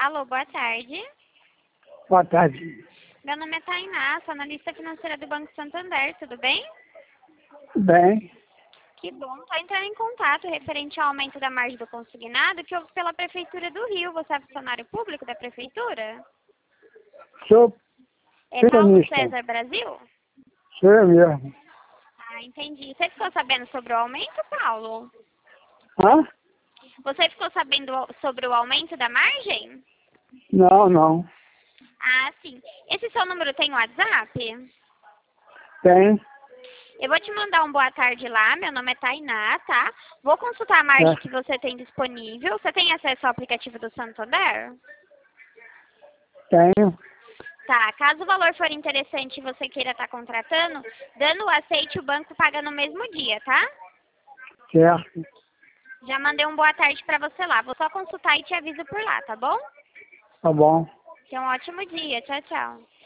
Alô, boa tarde. Boa tarde. Meu nome é Tainá, sou analista financeira do Banco Santander, tudo bem? Bem, Que bom. Estou entrando em contato referente ao aumento da margem do consignado que houve pela Prefeitura do Rio. Você é funcionário público da Prefeitura? sou É Paulo pensionista. César Brasil? Sou eu mesmo. Ah, entendi. Você ficou sabendo sobre o aumento, Paulo? Hã? Você ficou sabendo sobre o aumento da margem? Não. Ah, sim. Esse seu número tem WhatsApp? Tem. Eu vou te mandar um boa tarde lá, meu nome é Tainá, tá? Vou consultar a margem que você tem disponível. Você tem acesso ao aplicativo do Santander? Tenho. Tá, caso o valor for interessante e você queira estar contratando, dando o aceite, o banco paga no mesmo dia, tá? Certo. Já mandei um boa tarde pra você lá. Vou só consultar e te aviso por lá, tá bom? Tá bom. Tenha um ótimo dia. Tchau, tchau.